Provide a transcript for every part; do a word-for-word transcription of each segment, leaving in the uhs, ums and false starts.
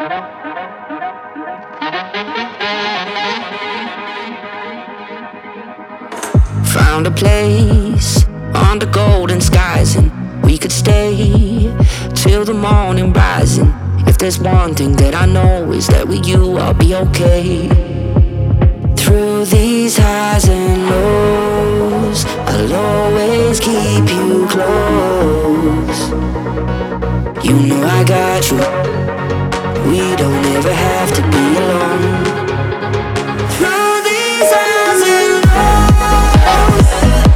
Found a place under golden skies, and we could stay till the morning rising. If there's one thing that I know is that with you I'll be okay. Through these highs and lows, I'll always keep you close. You know I got you. We don't ever have to be alone. Through these highs and lows,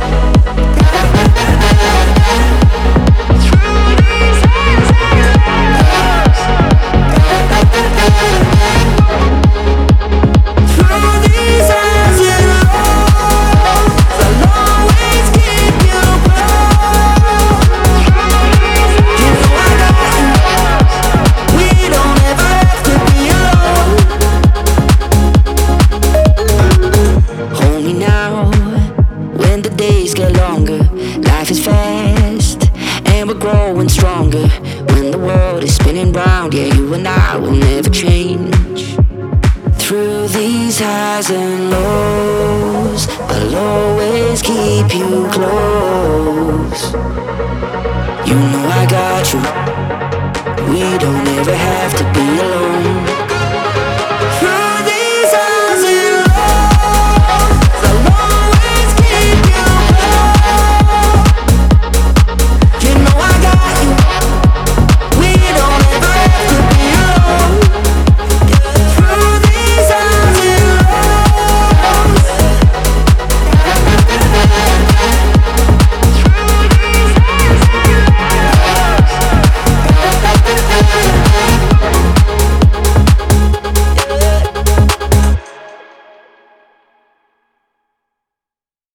through these highs and lows, through these highs and lows, I'll always keep you close. You know I got you. We don't ever have to be alone. Hold me now when the days get longer. Life is fast and we're growing stronger. When the world is spinning round, yeah, you and I will never change. Through these highs and lows, I'll always keep you close. You know I got you. We don't